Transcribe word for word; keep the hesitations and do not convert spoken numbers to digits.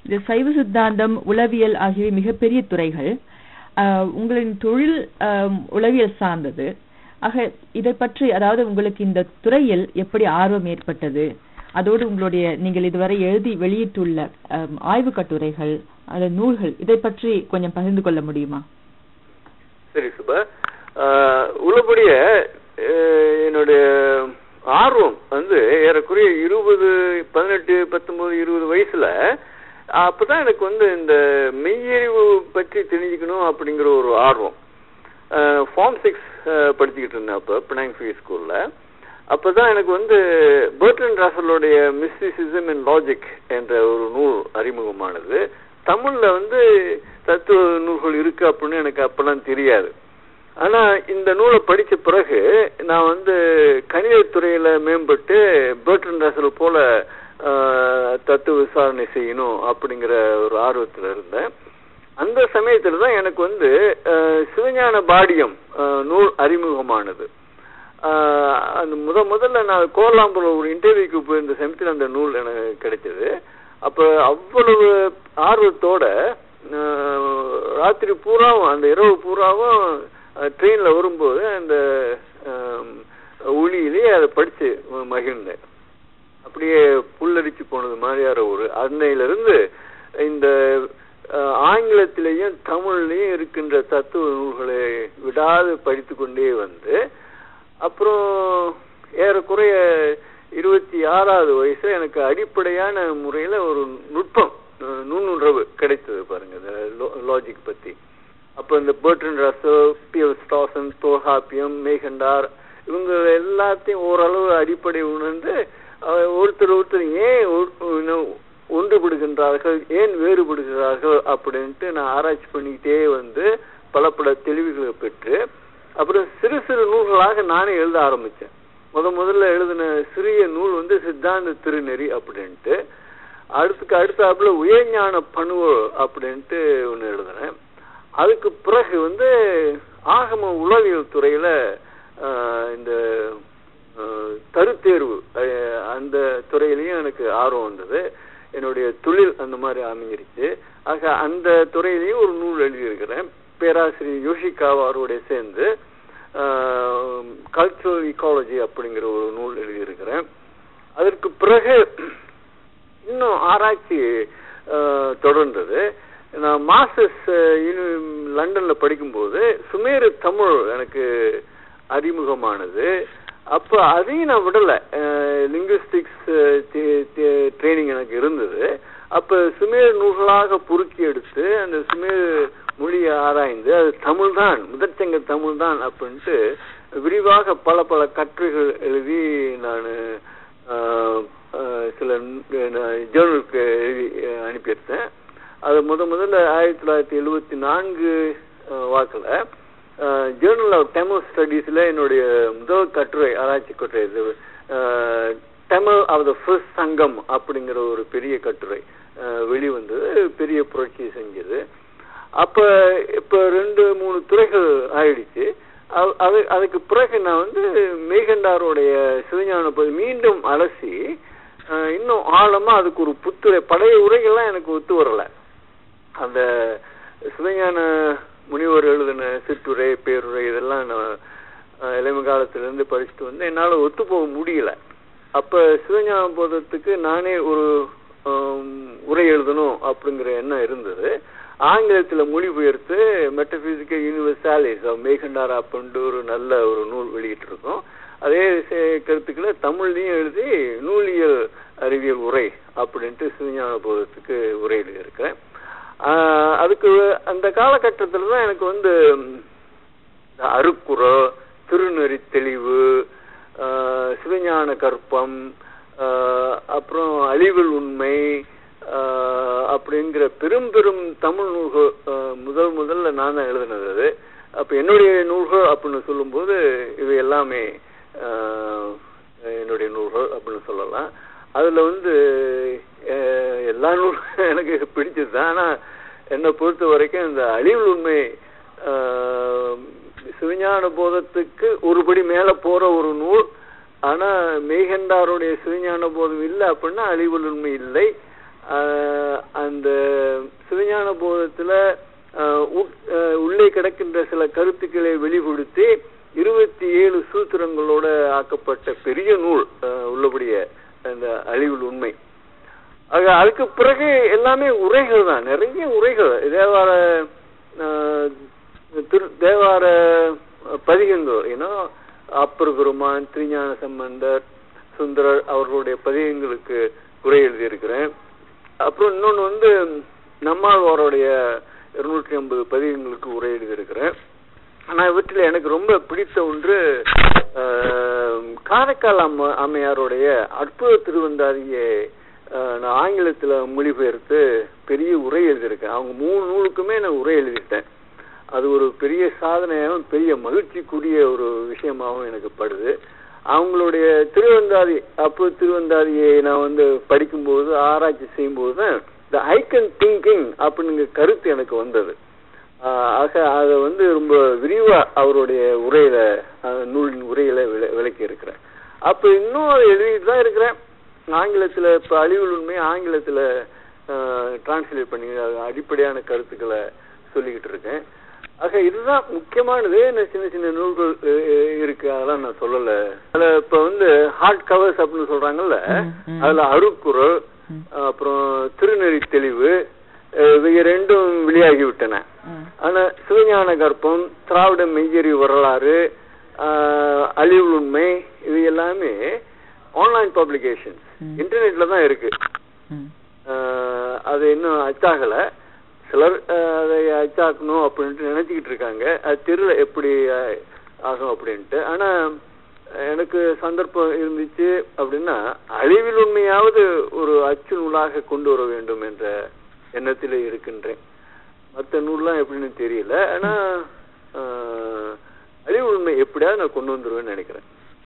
இந்த சைவ சித்தாந்தம், உளவியல் ஆகியவை மிகப்பெரிய துறைகள். உங்களின் தொழில் உளவியல் சார்ந்தது. ஆக இதை பற்றி, அதாவது உங்களுக்கு இந்த துறையில் எப்படி ஆர்வம் ஏற்பட்டது, அதோடு உங்களுடைய நீங்கள் இதுவரை எழுதி வெளியிட்டுள்ள ஆய்வு கட்டுரைகள் அல்லது நூல்கள், இதை பற்றி கொஞ்சம் பகிர்ந்து கொள்ள முடியுமா? சரி சுபா. உள்ளபடிய என்னுடைய ஆர்வம் வந்து ஏறக்குறைய இருபது பதினெட்டு பத்தொன்பது இருபது வயசுல அப்பதான் எனக்கு வந்து இந்த மெய்யறிவு பற்றி தெரிஞ்சுக்கணும் அப்படிங்கிற ஒரு ஆர்வம். ஃபார்ம் சிக்ஸ் படிச்சுக்கிட்டு இருந்தேன் அப்போ பினாங் ஃப்ரீ ஸ்கூல்ல. அப்பதான் எனக்கு வந்து பெர்ட்ரண்ட் ரசலுடைய மிஸ்டிசிசம் அண்ட் லாஜிக் என்ற ஒரு நூல் அறிமுகமானது. தமிழ்ல வந்து தத்துவ நூல்கள் இருக்கு அப்படின்னு எனக்கு அப்பெல்லாம் தெரியாது. ஆனா இந்த நூலை படிச்ச பிறகு நான் வந்து கணிதத்துறையில மேம்பட்டு பெர்ட்ரண்ட் ரசல் போல தத்துவ விசாரணை செய்யணும் அப்படிங்கிற ஒரு ஆர்வத்தில் இருந்தேன். அந்த சமயத்துல தான் எனக்கு வந்து சிவஞான பாடியம் நூல் அறிமுகமானது. அந்த முத முதல்ல நான் கோலாம்பூர் ஒரு இன்டர்வியூக்கு போயிருந்த சமயத்தில் அந்த நூல் எனக்கு கிடைச்சது. அப்ப அவ்வளவு ஆர்வத்தோட ராத்திரி பூராவும் அந்த இரவு பூராவும் ட்ரெயின்ல வரும்போது அந்த ஒளியிலேயே அதை படிச்சு மகிழ்ந்தேன். அப்படியே புல்லரிச்சு போனது மாதிரியார ஒரு அன்னையிலிருந்து இந்த ஆங்கிலத்திலேயும் தமிழ்லையும் இருக்கின்ற தத்துவ நூல்களை விடாது படித்து கொண்டே வந்து அப்புறம் ஏறக்குறைய இருபத்தி ஆறாவது வயசுல எனக்கு அடிப்படையான முறையில ஒரு நுட்பம் நுண்ணுணர்வு கிடைத்தது பாருங்க இந்த லாஜிக் பத்தி. அப்ப இந்த பெர்ட்ரண்ட் ரசல், பியர் ஸ்டாசன், தோஹாப்பியம், மேகண்டார் இவங்க எல்லாத்தையும் ஓரளவு அடிப்படை உணர்ந்து ஒருத்தர் ஒருத்தர் ஏன் ஒன்றுபடுகின்றார்கள், ஏன் வேறுபடுகிறார்கள் அப்படின்ட்டு நான் ஆராய்ச்சி பண்ணிக்கிட்டே வந்து பல பல தெளிவுகளை பெற்று அப்புறம் சிறு சிறு நூல்களாக நானே எழுத ஆரம்பிச்சேன். முத முதல்ல எழுதின சிறிய நூல் வந்து சித்தாந்த திருநெறி அப்படின்ட்டு, அடுத்துக்கு அடுத்தாப்புல உயர்ஞான பணுவ அப்படின்ட்டு ஒன்று எழுதினேன். அதுக்கு பிறகு வந்து ஆகம உளவியல் துறையில இந்த தருத்தேர்வு அந்த துறையிலையும் எனக்கு ஆர்வம் வந்தது. என்னுடைய தொழில் அந்த மாதிரி அமைஞ்சிருச்சு. ஆக அந்த துறையிலையும் ஒரு நூல் எழுதியிருக்கிறேன். பேராசிரியர் யோஷிகாவாரோட சேர்ந்து கல்ச்சுரல் ஈக்காலஜி அப்படிங்கிற ஒரு நூல் எழுதியிருக்கிறேன். அதற்கு பிறகு இன்னும் ஆராய்ச்சி தொடர்ந்தது. நான் மாஸ்டர்ஸ் லண்டன்ல படிக்கும்போது சுமேரு தமிழ் எனக்கு அறிமுகமானது. அப்ப அதையும் நான் விடல. லிங்குவிஸ்டிக்ஸ் ட்ரைனிங் எனக்கு இருந்தது. அப்ப சுமேர் நூல்களாக பொறுக்கி எடுத்து அந்த சுமேர் மொழியை ஆராய்ந்து அது தமிழ் தான், முதற்சங்க தமிழ் தான் அப்படின்ட்டு விரிவாக பல பல கட்டுரைகள் எழுதி நான் சில ஜேர்னலுக்கு எழுதி அனுப்பியிருந்தேன். அது முத முதல்ல ஆயிரத்தி தொள்ளாயிரத்தி எழுபத்தி நான்கு வாக்கில் ஜேர்னல் ஆஃப் தமிழ் ஸ்டடீஸ்ல என்னுடைய முதல் கட்டுரை, ஆராய்ச்சி கட்டுரை தமிழ் ஆஃப் த ஃபர்ஸ்ட் சங்கம் அப்படிங்கிற ஒரு பெரிய கட்டுரை வெளிவந்தது. பெரிய புரட்சியை செஞ்சது. அப்ப இப்ப ரெண்டு மூணு துறைகள் ஆயிடுச்சு. அது அதுக்கு பிறகு நான் வந்து மேகண்டாருடைய சிவஞான மீண்டும் அலசி இன்னும் ஆழமா அதுக்கு ஒரு புத்துரை, பழைய உரைகள்லாம் எனக்கு ஒத்து வரல. அந்த சிவஞான முனிவர் எழுதின சிற்றுரை, பேருரை இதெல்லாம் நான் இளமை காலத்திலிருந்து படிச்சுட்டு வந்து என்னால் ஒத்து போக முடியல. அப்ப சிவஞான போதத்துக்கு நானே ஒரு உரை எழுதணும் அப்படிங்கிற எண்ணம் இருந்தது. ஆங்கிலத்துல மொழிபெயர்த்து மெட்டபிசிக்கல் யூனிவர்சாலிஸ் மேகண்டார் அப்படின்ட்டு ஒரு நல்ல ஒரு நூல் வெளியிட்டு இருக்கோம். அதே கருத்துக்களை தமிழ்லையும் எழுதி நூலியல் அறிவியல் உரை அப்படின்ட்டு சிவஞான போதத்துக்கு உரை எழுதியிருக்கேன். அதுக்கு அந்த காலகட்டத்தில் தான் எனக்கு வந்து அருக்குற, திருநெறி தெளிவு, சிவஞான கற்பம், அப்புறம் அழிவில் உண்மை அப்படிங்கிற பெரும் பெரும் தமிழ் நூல்கள் முதல் முதல்ல நான் தான் எழுதினது. அது அப்ப என்னுடைய நூல்கள் அப்படின்னு சொல்லும்போது இவை எல்லாமே என்னுடைய நூல்கள் அப்படின்னு சொல்லலாம். அதுல வந்து எல்லா நூல்களும் எனக்கு பிடிச்சது தான். ஆனா என்னை பொறுத்த வரைக்கும் இந்த அழிவில் உண்மை சிவஞான போதத்துக்கு ஒருபடி மேல போற ஒரு நூல். ஆனா மேகண்டாருடைய சிவஞான போதம் இல்லை அப்படின்னா அழிவில் உண்மை இல்லை. அந்த சிவஞான போதத்துல உள்ளே கிடக்கின்ற சில கருத்துக்களை வெளிப்படுத்தி இருபத்தி ஏழு சூத்திரங்களோட ஆக்கப்பட்ட பெரிய நூல் உள்ளபடிய அந்த அழிவில் உண்மை. அதுக்கு பிறகு எல்லாமே உரைகள் தான், நிறைய உரைகள். தேவார திரு தேவார பதிகங்கள், ஏன்னா அப்பர் பெருமான், திருஞான சம்பந்தர், சுந்தரர் அவர்களுடைய பதிகங்களுக்கு உரை எழுதியிருக்கிறேன். அப்புறம் இன்னொன்று வந்து நம்மாழ்வாருடைய இருநூற்றி ஐம்பது பதிகங்களுக்கு உரை எழுதியிருக்கிறேன். ஆனால் இவற்றில் எனக்கு ரொம்ப பிடித்த ஒன்று காரைக்கால் அம்ம அம்மையாருடைய அற்புத திருவந்தாதியை நான் ஆங்கிலத்தில் மொழிபெயர்த்து பெரிய உரை எழுதியிருக்கேன். அவங்க மூணு நூலுக்குமே நான் உரை எழுதிட்டேன். அது ஒரு பெரிய சாதனையாகவும் பெரிய மகிழ்ச்சிக்குரிய ஒரு விஷயமாகவும் எனக்கு படுது. அவங்களுடைய திருவந்தாதி அற்புத திருவந்தாதியை நான் வந்து படிக்கும்போது ஆராய்ச்சி செய்யும்போது தான் இந்த ஐக்கன் திங்கிங் அப்படிங்கிற கருத்து எனக்கு வந்தது. ஆக அதை வந்து ரொம்ப விரிவா அவருடைய உரையில நூலின் உரையில விள விளக்கி இருக்கிறேன். அப்ப இன்னும் அதை எழுதிட்டு தான் இருக்கிறேன். ஆங்கிலத்துல இப்ப அழிவுள் உண்மை ஆங்கிலத்துல டிரான்ஸ்லேட் பண்ணி அடிப்படையான கருத்துக்களை சொல்லிக்கிட்டு இருக்கேன். ஆக இதுதான் முக்கியமானது. சின்ன சின்ன நூல்கள் இருக்கு, அதெல்லாம் நான் சொல்லல. அதுல இப்ப வந்து ஹார்ட் கவர்ஸ் அப்படின்னு சொல்றாங்கல்ல, அதுல அருக்குறள், அப்புறம் திருநெறி தெளிவு, இவைய ரெண்டும் வெளியாகி விட்டன. ஆனா சிவஞான கற்பம், திராவிட மெய்யறி வரலாறு, அழிவுள் உண்மை, இது எல்லாமே ஆன்லைன் பப்ளிகேஷன், இன்டர்நெட்ல தான் இருக்கு. அது இன்னும் அச்சாகல. சிலர் அதை அச்சாக்கணும் அப்படின்ட்டு நினைச்சுக்கிட்டு இருக்காங்க. அது தெரியல எப்படி ஆகும் அப்படின்ட்டு. ஆனா எனக்கு சந்தர்ப்பம் இருந்துச்சு அப்படின்னா அழிவில் உண்மையாவது ஒரு அச்சு நூலாக கொண்டு வர வேண்டும் என்ற எண்ணத்தில் இருக்கின்றேன். மற்ற நூல்லாம் எப்படின்னு தெரியல. ஆனா அழிவு உண்மை எப்படியாவது நான் கொண்டு வந்துருவேன்னு நினைக்கிறேன்.